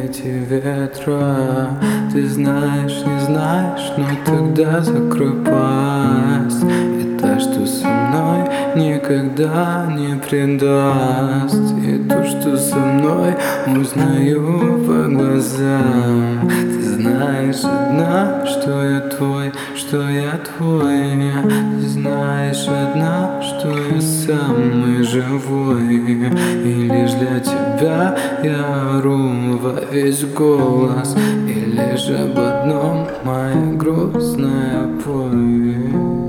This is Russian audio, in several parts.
эти ветра. Ты знаешь, не знаешь, но тогда закрой пасть. И та, что со мной никогда не предаст. И то, что со мной узнаю по глазам. Ты знаешь одна, что я твой, что я твой. Ты знаешь одна, что я самый живой. И лишь для тебя я ору во весь голос. И лишь об одном моя грустная повесть.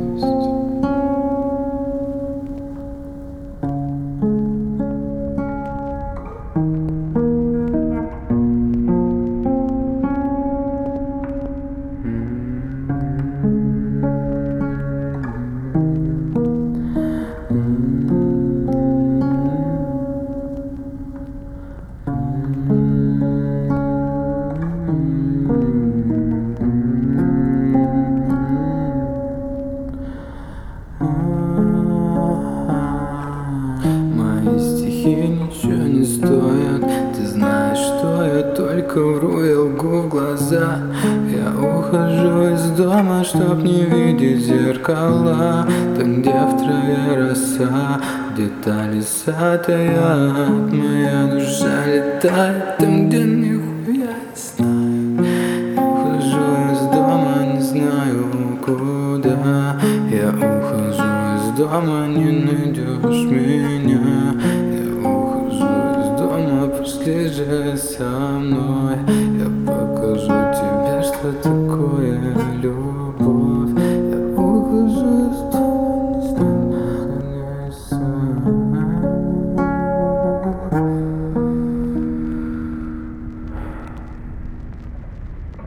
Мои стихи ничего не стоят. Ты знаешь, что я только вру и лгу в глаза. Я ухожу из дома, чтоб не видеть зеркала. Там, где в траве роса, где-то леса таят. Моя душа летает там, где нихуя не знаю. Я ухожу из дома, не знаю куда. Я ухожу из дома, не найдешь меня. Я ухожу из дома, пошли же со мной. Я покажу тебе, что такое